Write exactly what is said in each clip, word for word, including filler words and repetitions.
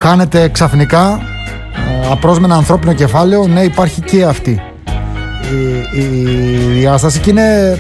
χάνεται ξαφνικά απρόσμενα ανθρώπινο κεφάλαιο, ναι, υπάρχει και αυτή η, η διάσταση και είναι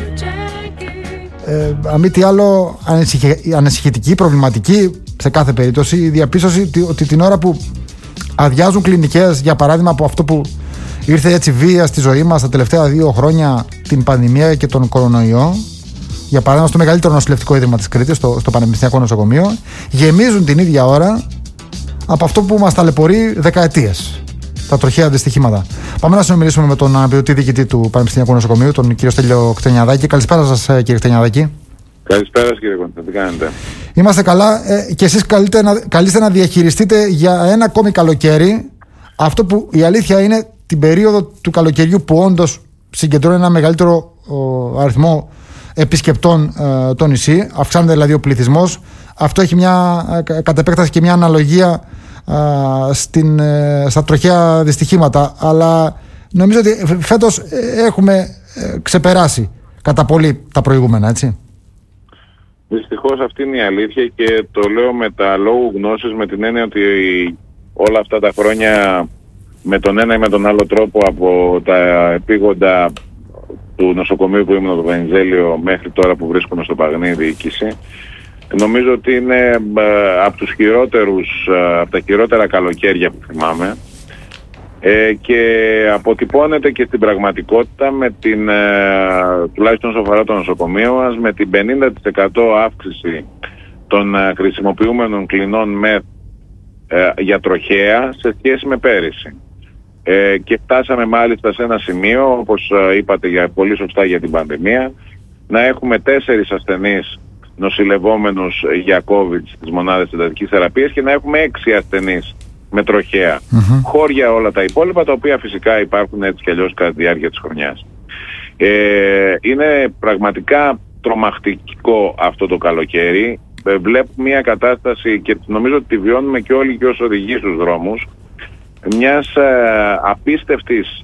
ε, αν μη τι άλλο ανησυχη, ανησυχητική, προβληματική σε κάθε περίπτωση η διαπίστωση ότι την ώρα που αδειάζουν κλινικές, για παράδειγμα από αυτό που ήρθε έτσι βία στη ζωή μας τα τελευταία δύο χρόνια, την πανδημία και τον κορονοϊό, για παράδειγμα στο μεγαλύτερο νοσηλευτικό ίδρυμα της Κρήτης, στο, στο Πανεπιστημιακό Νοσοκομείο, γεμίζουν την ίδια ώρα από αυτό που μας ταλαιπωρεί δεκαετίες, τα τροχαία δυστυχήματα. Πάμε να συνομιλήσουμε με τον αναπληρωτή διοικητή του Πανεπιστημιακού Νοσοκομείου, τον κύριο Στέλιο Κτενιαδάκη. Καλησπέρα σας, κύριε Κτενιαδάκη. Καλησπέρα, κύριε Κοντά, τι κάνετε? Είμαστε καλά ε, και εσείς καλείστε να, καλείστε να διαχειριστείτε για ένα ακόμη καλοκαίρι αυτό που η αλήθεια είναι την περίοδο του καλοκαιριού που όντως συγκεντρώνει ένα μεγαλύτερο ο, αριθμό επισκεπτών ε, το νησί. Αυξάνεται δηλαδή ο πληθυσμός. Αυτό έχει μια ε, κατ' επέκταση και μια αναλογία ε, στην, ε, στα τροχαία δυστυχήματα. Αλλά νομίζω ότι φέτος ε, έχουμε ε, ξεπεράσει κατά πολύ τα προηγούμενα, έτσι. Δυστυχώς αυτή είναι η αλήθεια και το λέω με τα λόγου γνώσης, με την έννοια ότι όλα αυτά τα χρόνια με τον ένα ή με τον άλλο τρόπο, από τα επίγοντα του νοσοκομείου που ήμουν το Βενιζέλιο μέχρι τώρα που βρίσκομαι στο Παγνί διοίκηση, νομίζω ότι είναι από τους χειρότερους, από τα χειρότερα καλοκαίρια που θυμάμαι, ε, και αποτυπώνεται και στην πραγματικότητα με την, ε, τουλάχιστον όσο αφορά το νοσοκομείο μας, με την πενήντα τοις εκατό αύξηση των ε, χρησιμοποιούμενων κλινών ΜΕΘ ε, για τροχαία σε σχέση με πέρυσι. Ε, και φτάσαμε μάλιστα σε ένα σημείο, όπως ε, είπατε για, πολύ σωστά για την πανδημία, να έχουμε τέσσερις ασθενείς νοσηλευόμενους για COVID στις μονάδες εντατικής θεραπείας και να έχουμε έξι ασθενείς με τροχαία. Mm-hmm. Χώρια όλα τα υπόλοιπα, τα οποία φυσικά υπάρχουν έτσι κι αλλιώς κατά τη διάρκεια της χρονιάς. Ε, είναι πραγματικά τρομακτικό αυτό το καλοκαίρι. Ε, βλέπουμε μια κατάσταση και νομίζω ότι τη βιώνουμε και όλοι και ως οδηγοί στους δρόμους, μιας ε, απίστευτης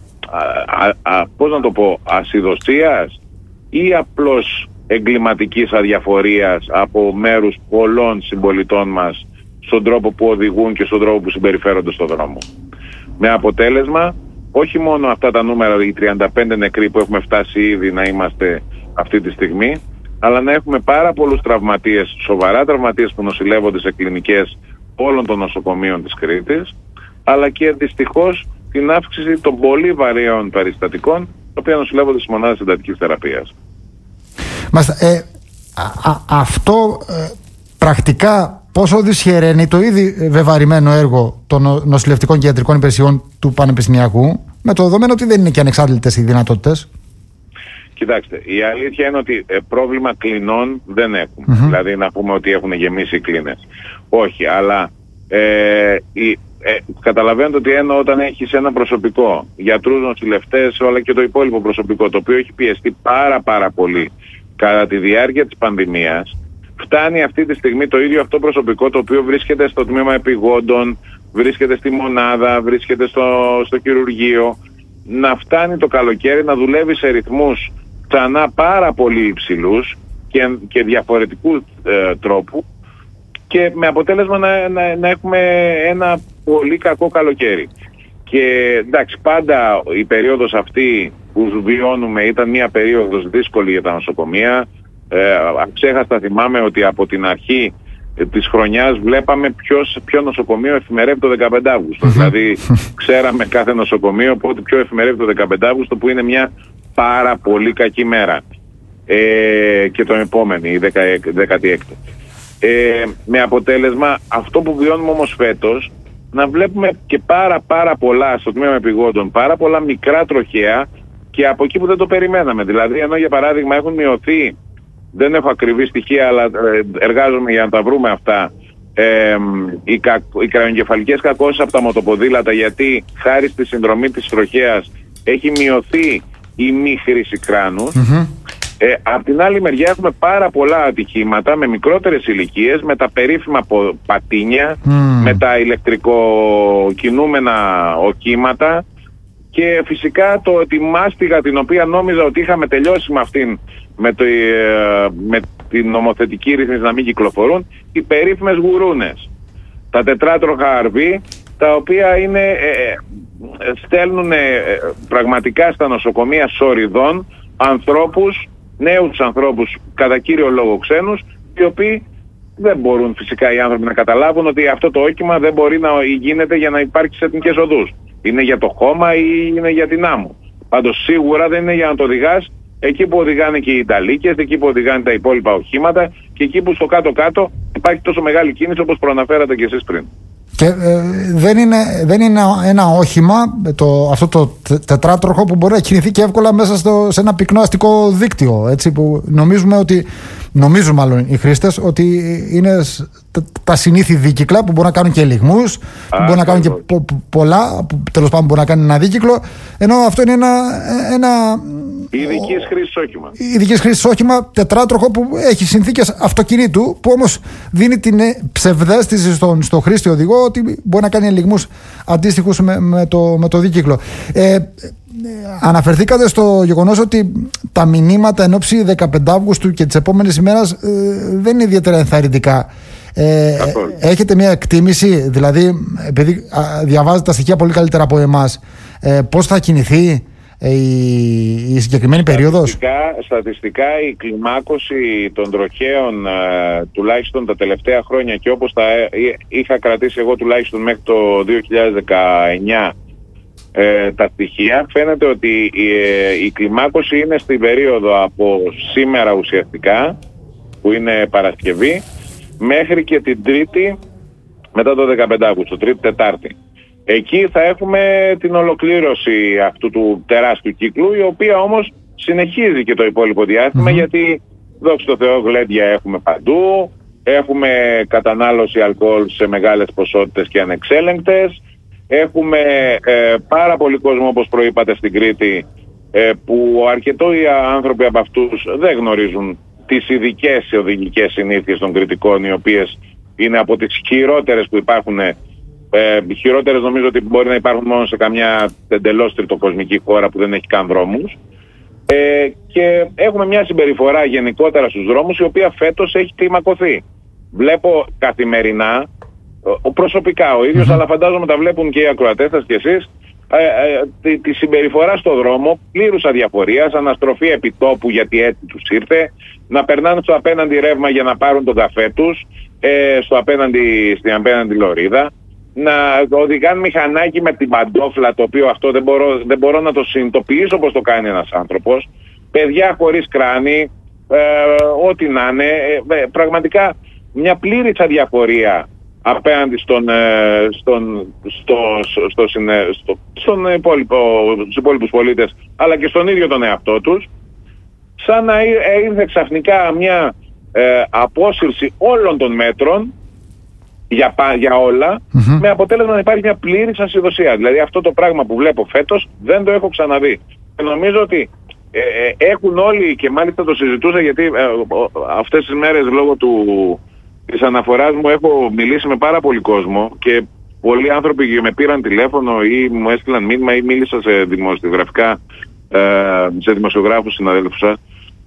α, α, α, πώς να το πω, ασυδοσίας ή απλώς εγκληματικής αδιαφορίας από μέρους πολλών συμπολιτών μας στον τρόπο που οδηγούν και στον τρόπο που συμπεριφέρονται στον δρόμο. Με αποτέλεσμα, όχι μόνο αυτά τα νούμερα, οι τριάντα πέντε νεκροί που έχουμε φτάσει ήδη να είμαστε αυτή τη στιγμή, αλλά να έχουμε πάρα πολλούς τραυματίες, σοβαρά τραυματίες που νοσηλεύονται σε κλινικές όλων των νοσοκομείων της Κρήτης, αλλά και δυστυχώς την αύξηση των πολύ βαρέων περιστατικών, τα οποία νοσηλεύονται στις μονάδες εντατικής θεραπείας. Μάλιστα, ε, α, α, αυτό ε, πρακτικά πόσο δυσχεραίνει το ήδη βεβαρημένο έργο των νοσηλευτικών και ιατρικών υπηρεσιών του Πανεπιστημιακού, με το δεδομένο ότι δεν είναι και ανεξάρτητες οι δυνατότητες? Κοιτάξτε, η αλήθεια είναι ότι ε, πρόβλημα κλινών δεν έχουμε. Mm-hmm. Δηλαδή να πούμε ότι έχουν γεμίσει οι κλίνες. Όχι, αλλά ε, η, ε, καταλαβαίνετε ότι ενώ όταν έχεις ένα προσωπικό, γιατρούς, νοσηλευτές, αλλά και το υπόλοιπο προσωπικό, το οποίο έχει πιεστεί πάρα πάρα πολύ κατά τη διάρκεια της πανδημίας, φτάνει αυτή τη στιγμή το ίδιο αυτό προσωπικό, το οποίο βρίσκεται στο τμήμα επιγόντων, βρίσκεται στη μονάδα, βρίσκεται στο, στο χειρουργείο, να φτάνει το καλοκαίρι να δουλεύει σε ρυθμούς ξανά πάρα πολύ υψηλούς και, και διαφορετικού ε, τρόπου, και με αποτέλεσμα να, να, να έχουμε ένα πολύ κακό καλοκαίρι. Και εντάξει, πάντα η περίοδος αυτή που βιώνουμε ήταν μια περίοδος δύσκολη για τα νοσοκομεία. Ε, Ξέχαστα θυμάμαι ότι από την αρχή ε, της χρονιάς βλέπαμε ποιος, ποιο νοσοκομείο εφημερεύει το δεκαπέντε Αυγούστου. Δηλαδή ξέραμε κάθε νοσοκομείο πότε ποιο εφημερεύει το δεκαπέντε Αυγούστου, που είναι μια πάρα πολύ κακή μέρα. Ε, και τον επόμενη, η δεκαέξι. Ε, με αποτέλεσμα αυτό που βιώνουμε όμως φέτος, να βλέπουμε και πάρα πάρα πολλά στο τμήμα επιγόντων, πάρα πολλά μικρά τροχαία και από εκεί που δεν το περιμέναμε. Δηλαδή, ενώ για παράδειγμα έχουν μειωθεί, δεν έχω ακριβή στοιχεία, αλλά εργάζομαι για να τα βρούμε αυτά, ε, οι, κα, οι κρανιογκεφαλικές κακώσεις από τα μοτοποδήλατα, γιατί χάρη στη συνδρομή της τροχέας έχει μειωθεί η μη χρήση κράνους. Mm-hmm. Ε, απ' την άλλη μεριά έχουμε πάρα πολλά ατυχήματα με μικρότερες ηλικίες, με τα περίφημα πατίνια, mm. με τα ηλεκτρικοκινούμενα οχήματα, και φυσικά το ότι μάστιγα, την οποία νόμιζα ότι είχαμε τελειώσει με αυτήν, με, το, με την νομοθετική ρύθμιση να μην κυκλοφορούν, οι περίφημες γουρούνες. τα τετράτροχα αρ βι, τα οποία είναι, ε, στέλνουν ε, πραγματικά στα νοσοκομεία σοριδών ανθρώπους, νέους ανθρώπους, κατά κύριο λόγο ξένους, οι οποίοι δεν μπορούν φυσικά οι άνθρωποι να καταλάβουν ότι αυτό το όχημα δεν μπορεί να γίνεται για να υπάρξει σε εθνικές οδούς. Είναι για το χώμα ή είναι για την άμμο. Πάντως σίγουρα δεν είναι για να το οδηγάς εκεί που οδηγάνε και οι Ιταλίκες, εκεί που οδηγάνε τα υπόλοιπα οχήματα και εκεί που στο κάτω-κάτω υπάρχει τόσο μεγάλη κίνηση όπως προαναφέρατε και εσείς πριν. Και ε, δεν, είναι, δεν είναι ένα όχημα, το, αυτό το τετράτροχο, που μπορεί να κινηθεί και εύκολα μέσα στο, σε ένα πυκνό αστικό δίκτυο. Έτσι, που νομίζουμε ότι, νομίζουν μάλλον οι χρήστες ότι είναι τα, τα συνήθη δίκυκλα που μπορούν να κάνουν και ελιγμούς, που μπορούν να κάνουν και πο, πο, πολλά, που τέλος πάντων μπορούν να κάνουν ένα δίκυκλο. Ενώ αυτό είναι ένα. ένα ειδικής χρήσης όχημα. Ειδικής χρήσης όχημα, τετράτροχο που έχει συνθήκες αυτοκινήτου, που όμως δίνει την ψευδαίσθηση στον, στο χρήστη οδηγό ότι μπορεί να κάνει ελιγμούς αντίστοιχους με, με, το, με το δίκυκλο. Ε, ε, αναφερθήκατε στο γεγονός ότι τα μηνύματα εν ώψη δεκαπέντε Αυγούστου και της επόμενης ημέρας ε, δεν είναι ιδιαίτερα ενθαρρυντικά. Ε, έχετε μια εκτίμηση, δηλαδή, επειδή α, διαβάζετε τα στοιχεία πολύ καλύτερα από εμάς, ε, πώς θα κινηθεί η, η συγκεκριμένη περίοδος? Στατιστικά, στατιστικά η κλιμάκωση των τροχαίων ε, τουλάχιστον τα τελευταία χρόνια, και όπως τα ε, είχα κρατήσει εγώ τουλάχιστον μέχρι το δύο χιλιάδες δεκαεννιά ε, τα στοιχεία, φαίνεται ότι η, ε, η κλιμάκωση είναι στην περίοδο από σήμερα ουσιαστικά, που είναι Παρασκευή, μέχρι και την Τρίτη μετά το δεκαπέντε Αυγούστου, Τρίτη Τετάρτη. Εκεί θα έχουμε την ολοκλήρωση αυτού του τεράστιου κύκλου, η οποία όμως συνεχίζει και το υπόλοιπο διάστημα, mm-hmm. γιατί δόξα τω Θεώ γλέντια έχουμε παντού, έχουμε κατανάλωση αλκοόλ σε μεγάλες ποσότητες και ανεξέλεγκτες, έχουμε ε, πάρα πολύ κόσμο, όπως προείπατε, στην Κρήτη, ε, που αρκετοί άνθρωποι από αυτούς δεν γνωρίζουν τις ειδικές οδηγικές συνήθειες των Κρητικών, οι οποίες είναι από τις χειρότερες που υπάρχουν. Ε, χειρότερες νομίζω ότι μπορεί να υπάρχουν μόνο σε καμιά εντελώς τριτοκοσμική χώρα που δεν έχει καν δρόμους. Ε, και έχουμε μια συμπεριφορά γενικότερα στους δρόμους, η οποία φέτος έχει κλιμακωθεί. Βλέπω καθημερινά, προσωπικά ο ίδιος, mm-hmm. αλλά φαντάζομαι τα βλέπουν και οι ακροατές σας και εσείς, ε, ε, τη, τη συμπεριφορά στο δρόμο πλήρους αδιαφορίας, αναστροφή επιτόπου γιατί έτσι τους ήρθε, να περνάνε στο απέναντι ρεύμα για να πάρουν τον καφέ τους, ε, στο απέναντι, στην απέναντι λωρίδα, να οδηγάνε μηχανάκι με την παντόφλα, το οποίο αυτό δεν μπορώ, δεν μπορώ να το συνειδητοποιήσω πώς το κάνει ένας άνθρωπος, παιδιά χωρίς κράνη, ε, ό,τι να είναι, ε, πραγματικά μια πλήρης αδιαφορία απέναντι στον, ε, στον, στο, στο, στο, στο, στον υπόλοιπο, στους υπόλοιπους πολίτες, αλλά και στον ίδιο τον εαυτό τους, σαν να ήρθε ξαφνικά μια ε, απόσυρση όλων των μέτρων για, για όλα, mm-hmm. με αποτέλεσμα να υπάρχει μια πλήρης ασυδοσία. Δηλαδή αυτό το πράγμα που βλέπω φέτος δεν το έχω ξαναδεί. Και νομίζω ότι ε, ε, έχουν όλοι, και μάλιστα το συζητούσα, γιατί ε, αυτές τις μέρες λόγω του, της αναφοράς μου έχω μιλήσει με πάρα πολύ κόσμο, και πολλοί άνθρωποι με πήραν τηλέφωνο ή μου έστειλαν μήνυμα ή μίλησα σε δημοσιογραφικά, ε, σε δημοσιογράφους συναδέλφους σας.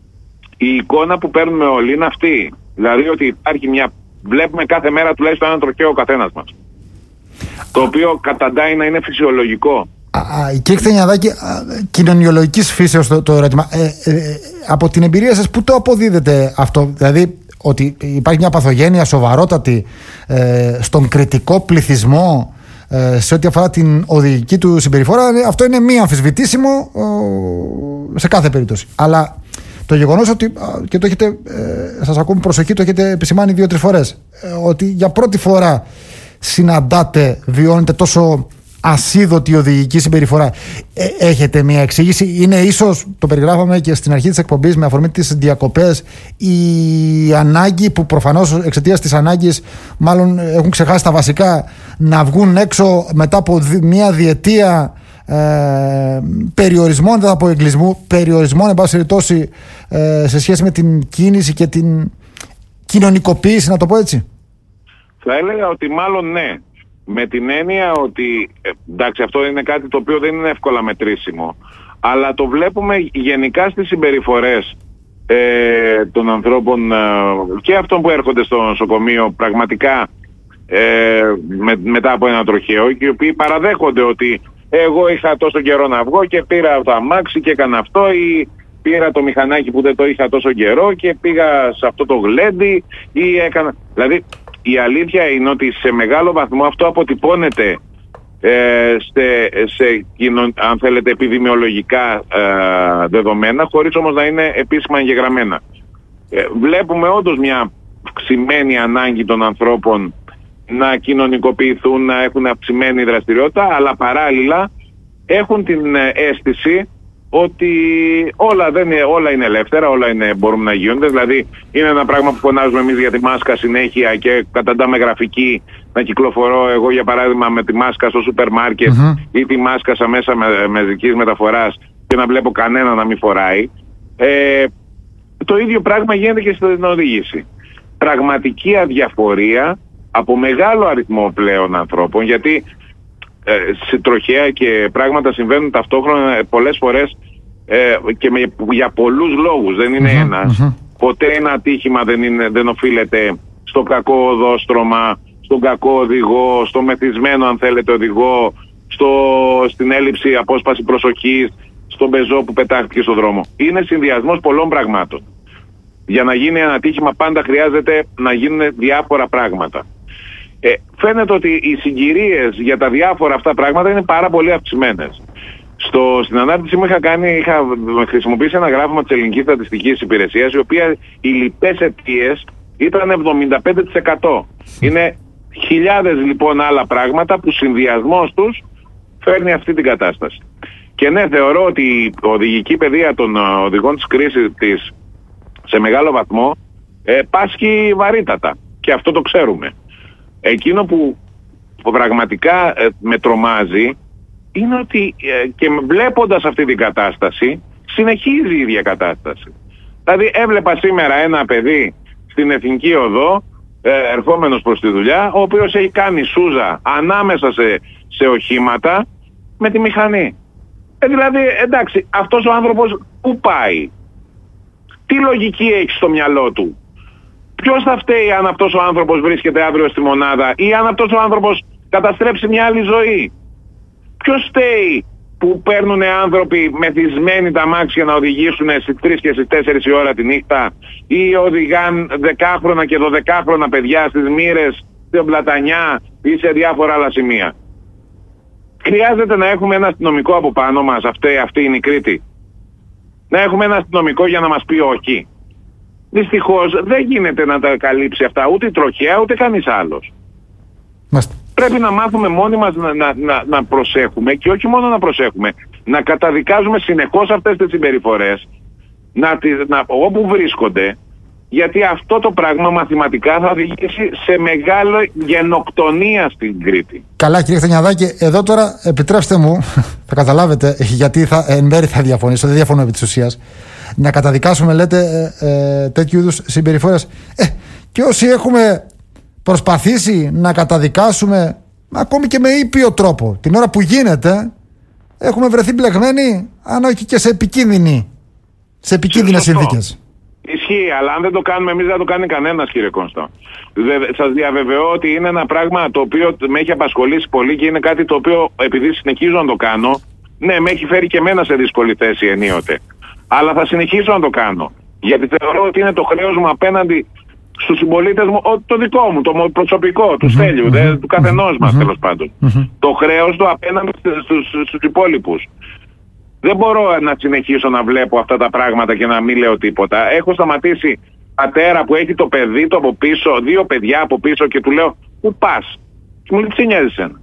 Η εικόνα που παίρνουμε όλοι είναι αυτή. Δηλαδή ότι υπάρχει μια... Βλέπουμε κάθε μέρα τουλάχιστον έναν τροχαίο ο καθένας μας. Το οποίο καταντάει να είναι φυσιολογικό. Κύριε Κτενιαδάκη, κοινωνιολογικής φύσεως το, το ερώτημα. Ε, ε, από την εμπειρία σας, πού το αποδίδετε αυτό? Δηλαδή ότι υπάρχει μια παθογένεια σοβαρότατη ε, στον κριτικό πληθυσμό ε, σε ό,τι αφορά την οδηγική του συμπεριφορά. Αυτό είναι μη αμφισβητήσιμο ε, σε κάθε περίπτωση. Αλλά το γεγονός ότι, και το έχετε, ε, σας ακούμε προσοχή, το έχετε επισημάνει δύο-τρεις φορές, ε, ότι για πρώτη φορά συναντάτε, βιώνετε τόσο ασίδωτη οδηγική συμπεριφορά. Ε, έχετε μια εξήγηση? Είναι ίσως, το περιγράφαμε και στην αρχή της εκπομπής με αφορμή τις διακοπές, η ανάγκη που προφανώς εξαιτίας της ανάγκης μάλλον έχουν ξεχάσει τα βασικά, να βγουν έξω μετά από μια διετία Ε, περιορισμών, δεν θα πω εγκλισμού, περιορισμών εν πάση περιπτώσει, ε, σε σχέση με την κίνηση και την κοινωνικοποίηση, να το πω έτσι? Θα έλεγα ότι μάλλον ναι, με την έννοια ότι ε, εντάξει, αυτό είναι κάτι το οποίο δεν είναι εύκολα μετρήσιμο, αλλά το βλέπουμε γενικά στις συμπεριφορές ε, των ανθρώπων, ε, και αυτών που έρχονται στο νοσοκομείο. Πραγματικά ε, με, μετά από ένα τροχαίο, και οι οποίοι παραδέχονται ότι εγώ είχα τόσο καιρό να βγω και πήρα το αμάξι και έκανα αυτό, ή πήρα το μηχανάκι που δεν το είχα τόσο καιρό και πήγα σε αυτό το γλέντι ή έκανα... Δηλαδή η αλήθεια είναι ότι σε μεγάλο βαθμό αυτό αποτυπώνεται ε, σε, σε αν θέλετε επιδημιολογικά ε, δεδομένα, χωρίς όμως να είναι επίσημα εγγεγραμμένα. Ε, βλέπουμε όντως μια αυξημένη ανάγκη των ανθρώπων να κοινωνικοποιηθούν, να έχουν αυξημένη δραστηριότητα, αλλά παράλληλα έχουν την αίσθηση ότι όλα, δεν είναι, όλα είναι ελεύθερα, όλα είναι, μπορούν να γίνονται. Δηλαδή είναι ένα πράγμα που φωνάζουμε εμείς για τη μάσκα συνέχεια και καταντάμε γραφική να κυκλοφορώ εγώ για παράδειγμα με τη μάσκα στο σούπερ μάρκετ mm-hmm. ή τη μάσκα στα μέσα με, μεζικής μεταφοράς και να βλέπω κανένα να μην φοράει. Ε, το ίδιο πράγμα γίνεται και στην οδήγηση. Πραγματική αδιαφορία από μεγάλο αριθμό πλέον ανθρώπων, γιατί ε, σε τροχαία και πράγματα συμβαίνουν ταυτόχρονα πολλές φορές ε, και με, για πολλούς λόγους, δεν είναι mm-hmm, ένας. Mm-hmm. Ποτέ ένα ατύχημα δεν, είναι, δεν οφείλεται στο κακό οδόστρωμα, στον κακό οδηγό, στο μεθυσμένο αν θέλετε οδηγό, στο, στην έλλειψη απόσπαση προσοχής, στον πεζό που πετάχτηκε στον δρόμο. Είναι συνδυασμός πολλών πραγμάτων. Για να γίνει ένα ατύχημα πάντα χρειάζεται να γίνουν διάφορα πράγματα. Ε, φαίνεται ότι οι συγκυρίες για τα διάφορα αυτά πράγματα είναι πάρα πολύ αυξημένες. Στο, στην ανάρτηση μου είχα, κάνει, είχα χρησιμοποιήσει ένα γράφημα της Ελληνικής Στατιστικής Υπηρεσίας, η οποία οι λοιπές αιτίες ήταν εβδομήντα πέντε τοις εκατό. Είναι χιλιάδες λοιπόν άλλα πράγματα που συνδυασμός τους φέρνει αυτή την κατάσταση. Και ναι, θεωρώ ότι η οδηγική παιδεία των οδηγών της κρίσης της σε μεγάλο βαθμό ε, πάσχει βαρύτατα. Και αυτό το ξέρουμε. Εκείνο που πραγματικά ε, με τρομάζει είναι ότι ε, και βλέποντας αυτή την κατάσταση συνεχίζει η ίδια κατάσταση. Δηλαδή έβλεπα σήμερα ένα παιδί στην Εθνική Οδό ε, ερχόμενος προς τη δουλειά, ο οποίος έχει κάνει σούζα ανάμεσα σε, σε οχήματα με τη μηχανή. Ε, δηλαδή εντάξει, αυτός ο άνθρωπος πού πάει? Τι λογική έχει στο μυαλό του? Ποιος θα φταίει αν αυτός ο άνθρωπος βρίσκεται αύριο στη μονάδα ή αν αυτός ο άνθρωπος καταστρέψει μια άλλη ζωή? Ποιος φταίει που παίρνουν άνθρωποι μεθυσμένοι τα αμάξια να οδηγήσουν στις τρεις και στις τέσσερις η ώρα τη νύχτα, ή οδηγάν δεκάχρονα και δωδεκάχρονα παιδιά στις Μύρες, στην Πλατανιά ή σε διάφορα άλλα σημεία? Χρειάζεται να έχουμε ένα αστυνομικό από πάνω μας, αυτή, αυτή είναι η Κρήτη? Να έχουμε ένα αστυνομικό για να μας πει όχι? Δυστυχώς δεν γίνεται να τα καλύψει αυτά ούτε η τροχαία ούτε κανείς άλλος. Μάστε. Πρέπει να μάθουμε μόνοι μας να, να, να, να προσέχουμε, και όχι μόνο να προσέχουμε, να καταδικάζουμε συνεχώς αυτές τις συμπεριφορές, να, να, όπου βρίσκονται, γιατί αυτό το πράγμα μαθηματικά θα οδηγήσει σε μεγάλη γενοκτονία στην Κρήτη. Καλά κύριε Χτενιαδάκη, εδώ τώρα επιτρέψτε μου, θα καταλάβετε γιατί θα, εν μέρει θα διαφωνήσω, δεν διαφωνώ επί της ουσίας, να καταδικάσουμε λέτε ε, ε, τέτοιου είδους συμπεριφορές. Ε, και όσοι έχουμε προσπαθήσει να καταδικάσουμε ακόμη και με ήπιο τρόπο την ώρα που γίνεται, έχουμε βρεθεί μπλεγμένοι, αν όχι και σε επικίνδυνη, σε επικίνδυνες συνθήκες. Ισχύει, αλλά αν δεν το κάνουμε εμείς δεν το κάνει κανένας, κύριε Κόνστο. Σας διαβεβαιώ ότι είναι ένα πράγμα το οποίο με έχει απασχολήσει πολύ και είναι κάτι το οποίο επειδή συνεχίζω να το κάνω, ναι, με έχει φέρει και εμένα σε δύσκολη θέση ενίοτε. Αλλά θα συνεχίσω να το κάνω. Γιατί θεωρώ ότι είναι το χρέος μου απέναντι στους συμπολίτες μου, το δικό μου, το προσωπικό, του Στέλιου, mm-hmm. δε, του καθενός μας mm-hmm. τέλος πάντων. Mm-hmm. Το χρέος του απέναντι στους, στους υπόλοιπους. Δεν μπορώ να συνεχίσω να βλέπω αυτά τα πράγματα και να μην λέω τίποτα. Έχω σταματήσει πατέρα που έχει το παιδί του από πίσω, δύο παιδιά από πίσω, και του λέω πού πας? Και μου λέει τι νοιάζει εσένα?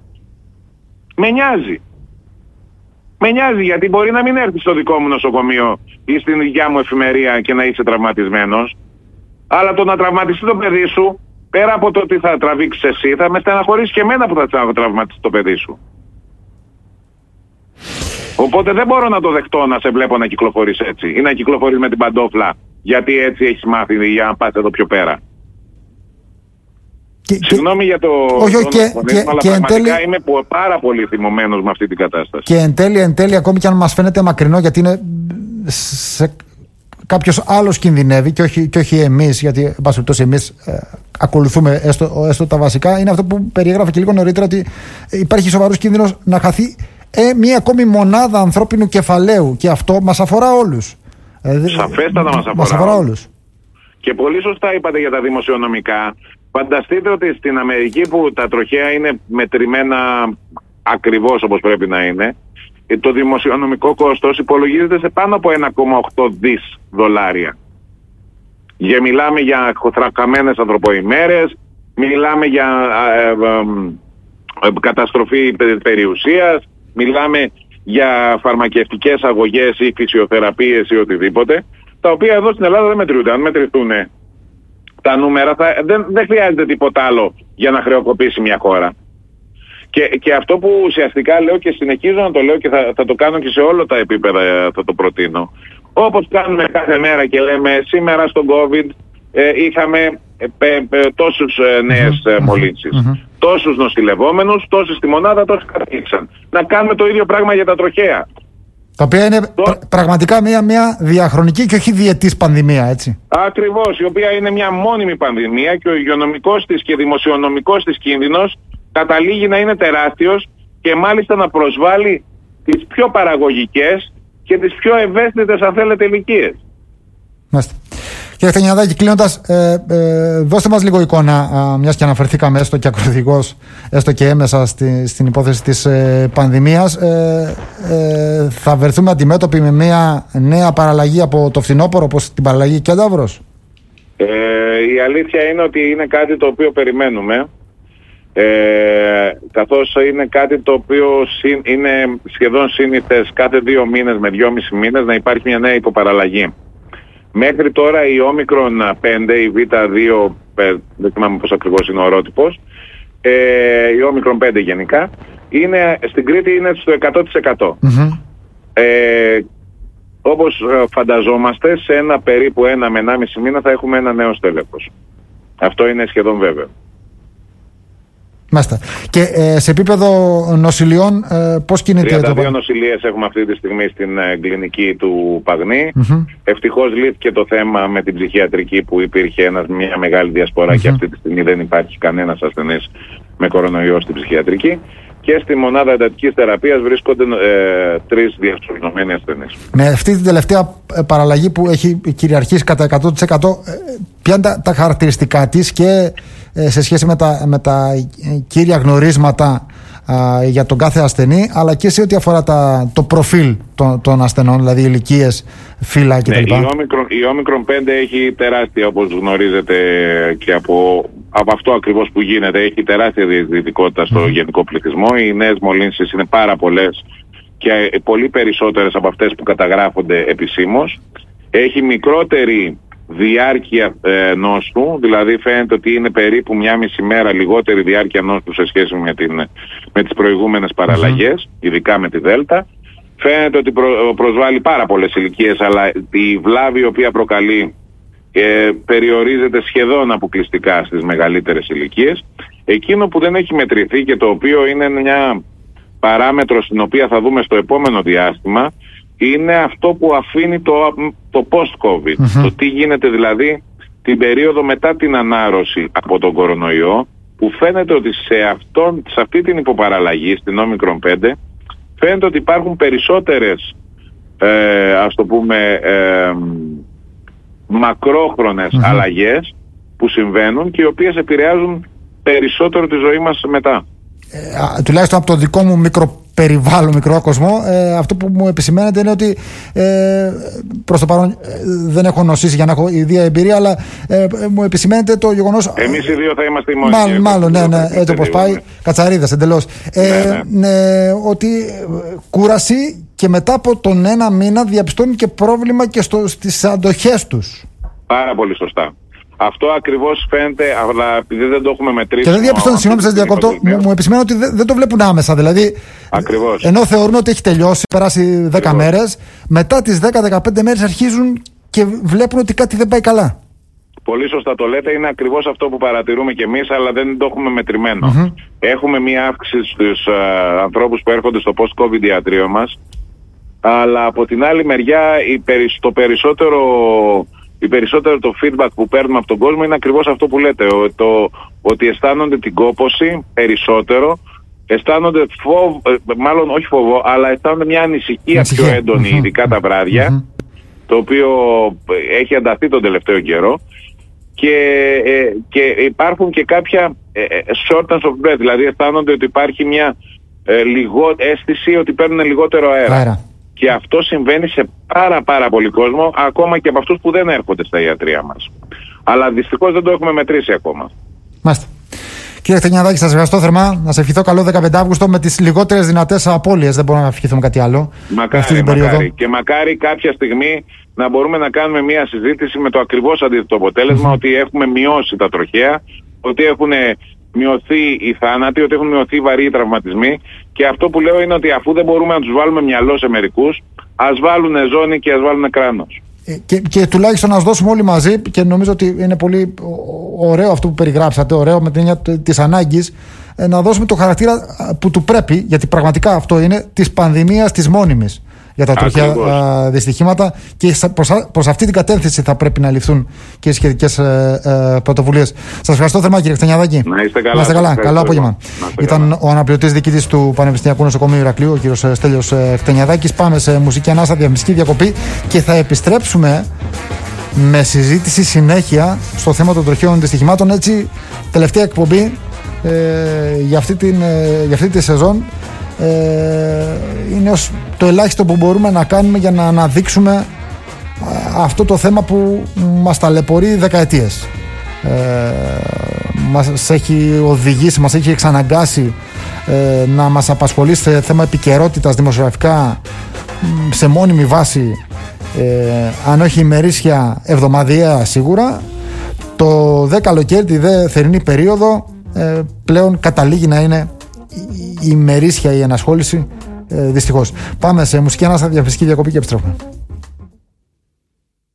Με νοιάζει. Με νοιάζει, γιατί μπορεί να μην έρθει στο δικό μου νοσοκομείο ή στην δικιά μου εφημερία και να είσαι τραυματισμένος. Αλλά το να τραυματιστεί το παιδί σου, πέρα από το ότι θα τραβήξεις εσύ, θα με στεναχωρήσει και εμένα που θα τραυματιστεί το παιδί σου. Οπότε δεν μπορώ να το δεχτώ να σε βλέπω να κυκλοφορείς έτσι ή να κυκλοφορείς με την παντόφλα, γιατί έτσι έχεις μάθει για να πας εδώ πιο πέρα. Και, Συγγνώμη και... για το όχι, όχι, και, και, αλλά και πραγματικά τέλει... είμαι πάρα πολύ θυμωμένος με αυτή την κατάσταση. Και εν τέλει, εν τέλει, ακόμη και αν μας φαίνεται μακρινό, γιατί είναι σε... κάποιος άλλος κινδυνεύει και όχι, και όχι εμείς, γιατί εν πάση περιπτώσει εμείς ε, ακολουθούμε έστω, έστω τα βασικά, είναι αυτό που περιέγραφε και λίγο νωρίτερα, ότι υπάρχει σοβαρός κίνδυνος να χαθεί ε, μία ακόμη μονάδα ανθρώπινου κεφαλαίου, και αυτό μας αφορά όλους. Σαφέστατα μας αφορά, μας αφορά όλους. Και πολύ σωστά είπατε για τα δημοσιονομικά. Φανταστείτε ότι στην Αμερική, που τα τροχαία είναι μετρημένα ακριβώς όπως πρέπει να είναι, το δημοσιονομικό κόστος υπολογίζεται σε πάνω από ένα κόμμα οκτώ δις δολάρια. Για, μιλάμε για χωθρακαμένες ανθρωποημέρες, μιλάμε για ε, ε, ε, καταστροφή περιουσίας, μιλάμε για φαρμακευτικές αγωγές ή φυσιοθεραπείες ή οτιδήποτε, τα οποία εδώ στην Ελλάδα δεν μετρούνται. Αν μετρηθούν τα νούμερα, θα, δεν, δεν χρειάζεται τίποτα άλλο για να χρεοκοπήσει μια χώρα. Και, και αυτό που ουσιαστικά λέω και συνεχίζω να το λέω και θα, θα το κάνω και σε όλα τα επίπεδα, θα το προτείνω. Όπως κάνουμε κάθε μέρα και λέμε, σήμερα στον COVID ε, είχαμε ε, ε, ε, τόσους ε, νέες ε, μολύνσεις, mm-hmm. τόσους νοσηλευόμενους, τόσοι στη μονάδα, τόσοι κατήξαν. Να κάνουμε το ίδιο πράγμα για τα τροχαία. Τα οποία είναι το... πρα- πραγματικά μια, μια διαχρονική και όχι διετής πανδημία, έτσι. Ακριβώς, η οποία είναι μια μόνιμη πανδημία και ο υγειονομικός της και δημοσιονομικός της κίνδυνος καταλήγει να είναι τεράστιος και μάλιστα να προσβάλλει τις πιο παραγωγικές και τις πιο ευαίσθητες, αν θέλετε, ηλικίες. Μάλιστα. Κύριε Χτενιαδάκη, κλείνοντας, ε, ε, δώστε μας λίγο εικόνα, α, μιας και αναφερθήκαμε έστω και ακροθυγώς, έστω και έμεσα στη, στην υπόθεση της ε, πανδημίας. Ε, ε, θα βρεθούμε αντιμέτωποι με μια νέα παραλλαγή από το φθινόπωρο, όπως την παραλλαγή Κένταβρος? Ε, η αλήθεια είναι ότι είναι κάτι το οποίο περιμένουμε. Ε, καθώς είναι κάτι το οποίο συν, είναι σχεδόν σύνηθες κάθε δύο μήνες με δυόμισι μήνες να υπάρχει μια νέα υποπαραλλαγή. Μέχρι τώρα η Όμικρον πέντε, η Β δύο, δεν θυμάμαι πώς ακριβώς είναι ο ορότυπος, ε, η Όμικρον πέντε γενικά, είναι, στην Κρήτη είναι στο εκατό τοις εκατό. Mm-hmm. Ε, όπως φανταζόμαστε, σε ένα περίπου ένα με ενάμιση μήνα θα έχουμε ένα νέο στέλεχος. Αυτό είναι σχεδόν βέβαιο. Μάλιστα. Και ε, σε επίπεδο νοσηλειών, ε, πώς κινείται το... τριάντα δύο νοσηλείες έχουμε αυτή τη στιγμή στην ε, κλινική του Παγνή. Mm-hmm. Ευτυχώς λύθηκε το θέμα με την ψυχιατρική, που υπήρχε ένας, μια μεγάλη διασπορά mm-hmm. και αυτή τη στιγμή δεν υπάρχει κανένας ασθενής με κορονοϊό στην ψυχιατρική. Και στη μονάδα εντατικής θεραπείας βρίσκονται ε, τρεις διασωληνωμένοι ασθενείς. Με αυτή την τελευταία παραλλαγή που έχει κυριαρχήσει κατά εκατό τοις εκατό, ποια είναι τα, τα χαρακτηριστικά της και ε, σε σχέση με τα, με τα κύρια γνωρίσματα α, για τον κάθε ασθενή, αλλά και σε ό,τι αφορά τα, το προφίλ των, των ασθενών, δηλαδή ηλικίες, φύλλα κτλ. Ναι, η Όμικρον, η Όμικρον πέντε έχει τεράστια, όπως γνωρίζετε και από, από αυτό ακριβώς που γίνεται, έχει τεράστια διαιτητικότητα στο mm. γενικό πληθυσμό. Οι νέες μολύνσεις είναι πάρα πολλές και πολύ περισσότερες από αυτές που καταγράφονται επισήμως. Έχει μικρότερη διάρκεια ε, νόστου, δηλαδή φαίνεται ότι είναι περίπου μια μισή μέρα λιγότερη διάρκεια νόστου σε σχέση με, την, με τις προηγούμενες παραλλαγές, mm-hmm. ειδικά με τη Δέλτα. Φαίνεται ότι προ, προσβάλλει πάρα πολλές ηλικίες, αλλά η βλάβη η οποία προκαλεί ε, περιορίζεται σχεδόν αποκλειστικά στις μεγαλύτερες ηλικίες. Εκείνο που δεν έχει μετρηθεί και το οποίο είναι μια παράμετρο στην οποία θα δούμε στο επόμενο διάστημα, είναι αυτό που αφήνει το, το post-COVID. Mm-hmm. Το τι γίνεται δηλαδή την περίοδο μετά την ανάρρωση από τον κορονοϊό, που φαίνεται ότι σε, αυτόν, σε αυτή την υποπαραλλαγή, στην Όμικρον πέντε, φαίνεται ότι υπάρχουν περισσότερες, ε, ας το πούμε, ε, μακρόχρονες mm-hmm. αλλαγές που συμβαίνουν και οι οποίες επηρεάζουν περισσότερο τη ζωή μας μετά. Ε, τουλάχιστον από το δικό μου μικροπεριβάλλον, μικρό κόσμο, ε, αυτό που μου επισημαίνεται είναι ότι ε, προς το παρόν ε, δεν έχω νοσήσει για να έχω ιδία εμπειρία, αλλά ε, ε, μου επισημαίνεται το γεγονός. Εμείς οι δύο θα είμαστε οι μόνοι. Μάλλον, μάλλον ναι, ναι, έτσι όπως πάει, κατσαρίδας εντελώς. Ε, ναι, ναι. Ε, ότι κούραση, και μετά από τον ένα μήνα διαπιστώνουν και πρόβλημα και στο, στις αντοχές τους. Πάρα πολύ σωστά. Αυτό ακριβώς φαίνεται, αλλά επειδή δεν το έχουμε μετρήσει. Και δεν διαπιστώνω, συγγνώμη, σας διακόπτω, μου, μου επισημαίνω ότι δεν, δεν το βλέπουν άμεσα. Δηλαδή, ακριβώς. Ενώ θεωρούν ότι έχει τελειώσει, περάσει δέκα μέρες, μετά τις δέκα με δεκαπέντε μέρες αρχίζουν και βλέπουν ότι κάτι δεν πάει καλά. Πολύ σωστά το λέτε, είναι ακριβώς αυτό που παρατηρούμε κι εμείς, αλλά δεν το έχουμε μετρημένο. Mm-hmm. Έχουμε μία αύξηση στους uh, ανθρώπους που έρχονται στο post-COVID ιατρείο μας, αλλά από την άλλη μεριά το περισσότερο οι περισσότερο το feedback που παίρνουμε από τον κόσμο είναι ακριβώς αυτό που λέτε, ο, το, ότι αισθάνονται την κόπωση περισσότερο, αισθάνονται φόβο, μάλλον όχι φόβο, αλλά αισθάνονται μια ανησυχία πιο έντονη, ειδικά τα βράδια, το οποίο έχει ανταθεί τον τελευταίο καιρό. Και, ε, και υπάρχουν και κάποια ε, shortness of breath, δηλαδή αισθάνονται ότι υπάρχει μια ε, λιγό, αίσθηση ότι παίρνουν λιγότερο αέρα. αέρα. Και αυτό συμβαίνει σε πάρα πάρα πολύ κόσμο, ακόμα και από αυτούς που δεν έρχονται στα ιατρεία μας. Αλλά δυστυχώς δεν το έχουμε μετρήσει ακόμα. Μάλιστα. Κύριε Χτενιαδάκη, σας ευχαριστώ θερμά. Να σε ευχηθώ καλό δεκαπέντε Αυγούστου με τις λιγότερες δυνατές απώλειες. Δεν μπορούμε να ευχηθούμε κάτι άλλο. Μακάρι, αυτή την μακάρι. Περίοδο. Και μακάρι κάποια στιγμή να μπορούμε να κάνουμε μια συζήτηση με το ακριβώς αντίθετο αποτέλεσμα, mm-hmm. ότι έχουμε μειώσει τα τροχαία, ότι έχουν μειωθεί οι θάνατοι, ότι έχουν μειωθεί οι βαρύοι τραυματισμοί. Και αυτό που λέω είναι ότι αφού δεν μπορούμε να τους βάλουμε μυαλό σε μερικούς, ας βάλουν ζώνη και ας βάλουν κράνος. Και, και τουλάχιστον να σας δώσουμε όλοι μαζί, και νομίζω ότι είναι πολύ ωραίο αυτό που περιγράψατε, ωραίο με την έννοια της ανάγκης, να δώσουμε το χαρακτήρα που του πρέπει, γιατί πραγματικά αυτό είναι, της πανδημίας της μόνιμης για τα τροχαία δυστυχήματα, και προς, προς αυτή την κατεύθυνση θα πρέπει να ληφθούν και οι σχετικές ε, ε, πρωτοβουλίες. Σας ευχαριστώ θερμά, κύριε Χτενιαδάκη. Να είστε καλά. Να είστε καλά. Καλό απόγευμα. Ήταν ο αναπληρωτής διοικητής του Πανεπιστημιακού Νοσοκομείου Ηρακλείου, ο κύριος Στέλιος Χτενιαδάκης. Πάμε σε μουσική ανάσα, διαφημιστική διακοπή και θα επιστρέψουμε με συζήτηση συνέχεια στο θέμα των τροχαίων δυστυχημάτων. Έτσι, τελευταία εκπομπή ε, για, αυτή την, ε, για αυτή τη σεζόν. Ε, είναι ως το ελάχιστο που μπορούμε να κάνουμε για να αναδείξουμε αυτό το θέμα που μας ταλαιπωρεί δεκαετίες. Ε, μας έχει οδηγήσει, μας έχει εξαναγκάσει ε, να μας απασχολεί σε θέμα επικαιρότητας δημοσιογραφικά σε μόνιμη βάση, ε, αν όχι ημερήσια, εβδομαδιαία σίγουρα. Το δε καλοκαίρι, τη δε θερινή περίοδο, ε, πλέον καταλήγει να είναι η ημερήσια η ενασχόληση, ε, δυστυχώς. Πάμε σε μουσική ανάσα, διαφημιστική διακοπή και επιστρέφουμε.